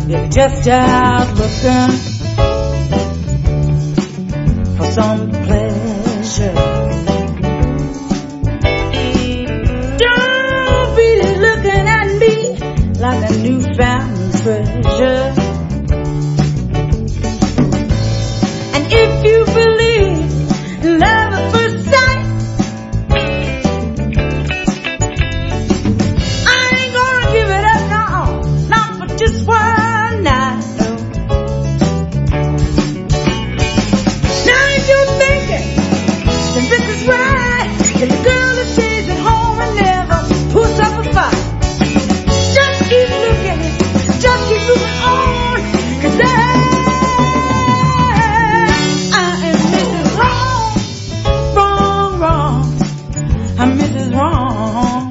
You're just out looking for some pleasure. Don't be looking at me like a newfound treasure. And if you believe in love at first sight, I ain't gonna give it up, no, not for just one night, no. Now if you're thinking that this is right, you're the girl that stays at home and never puts up a fight. Just keep looking, just keep moving on, 'cause I am Mrs. Wrong, wrong, wrong. I'm Mrs. Wrong.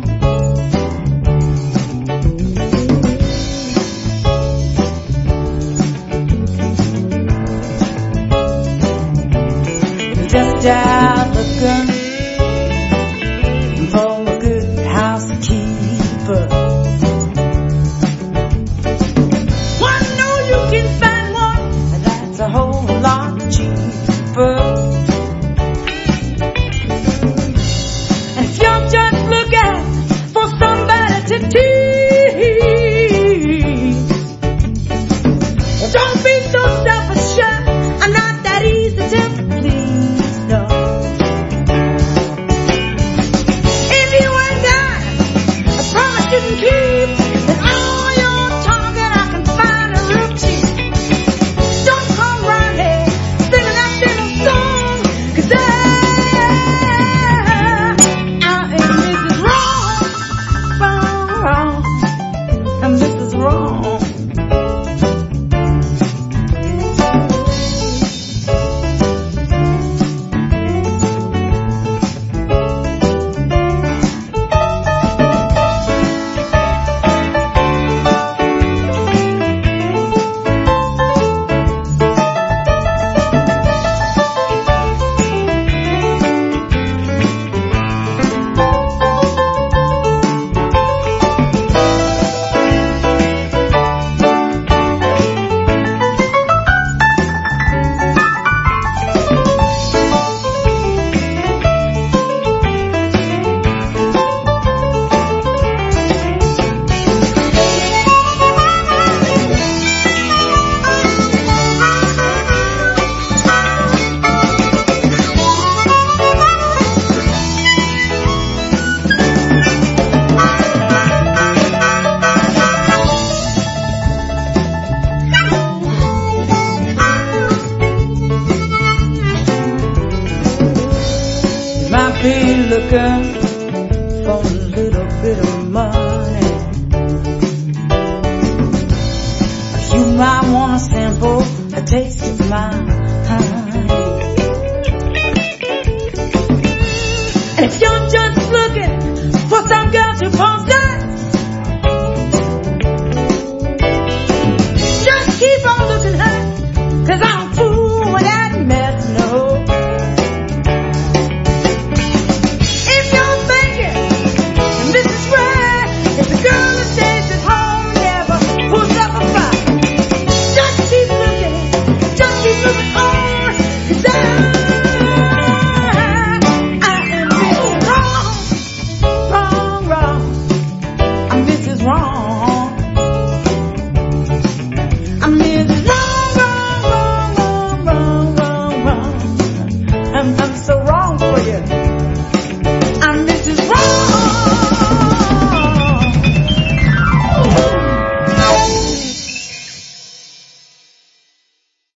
Just out looking for a good housekeeper. Well, I know you can find one that's a whole lot cheaper. And if you're just looking for somebody to tease, well, don't be so selfish, I'm not that easy to please, no. If you ain't got a promise you can keep, then all your talking I can find a real cheap. Don't come round here singing that little song, 'cause I am Mrs. Wrong, wrong, wrong. I'm Mrs. Wrong. Be looking for a little bit of money. You might want to sample a taste of my honey.